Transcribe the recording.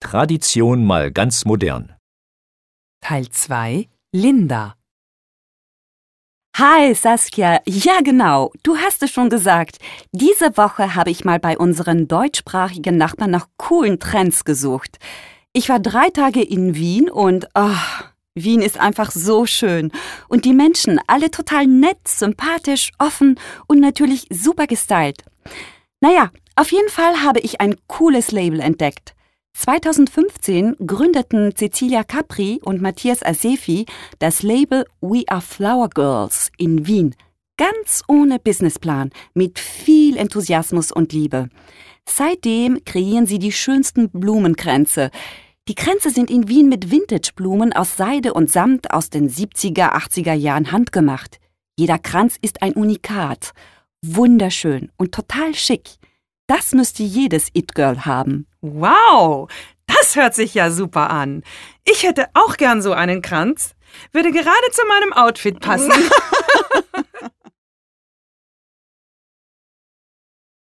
Tradition mal ganz modern. Teil 2 Linda. Hi Saskia, ja genau, du hast es schon gesagt. Diese Woche habe ich mal bei unseren deutschsprachigen Nachbarn nach coolen Trends gesucht. Ich war 3 Tage in Wien und Wien ist einfach so schön. Und die Menschen, alle total nett, sympathisch, offen und natürlich super gestylt. Naja, auf jeden Fall habe ich ein cooles Label entdeckt. 2015 gründeten Cecilia Capri und Matthias Asefi das Label We Are Flower Girls in Wien. Ganz ohne Businessplan, mit viel Enthusiasmus und Liebe. Seitdem kreieren sie die schönsten Blumenkränze. Die Kränze sind in Wien mit Vintageblumen aus Seide und Samt aus den 70er, 80er Jahren handgemacht. Jeder Kranz ist ein Unikat. Wunderschön und total schick. Das müsste jedes It-Girl haben. Wow, das hört sich ja super an. Ich hätte auch gern so einen Kranz. Würde gerade zu meinem Outfit passen.